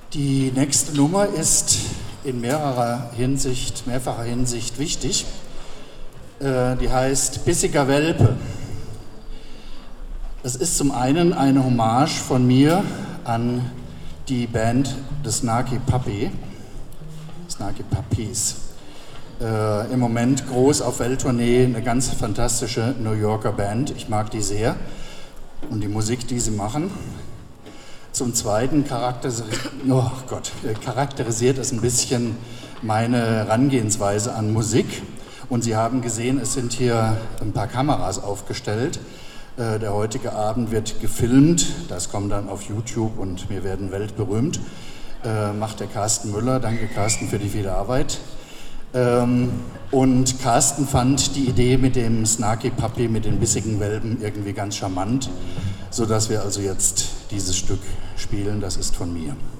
Die nächste Nummer ist in mehrfacher Hinsicht wichtig. Die heißt Bissiger Welpe. Das ist zum einen eine Hommage von mir an die Band des Snarky Puppy, Snarky Puppies. Im Moment groß auf Welttournee, eine ganz fantastische New Yorker Band. Ich mag die sehr und die Musik, die sie machen. Zum Zweiten charakterisiert es ein bisschen meine Herangehensweise an Musik. Und Sie haben gesehen, es sind hier ein paar Kameras aufgestellt. Der heutige Abend wird gefilmt, das kommt dann auf YouTube und wir werden weltberühmt. Macht der Carsten Müller. Danke Carsten für die viele Arbeit. Und Carsten fand die Idee mit dem Snarky Puppy, mit den bissigen Welpen irgendwie ganz charmant, sodass wir also jetzt dieses Stück spielen, das ist von mir.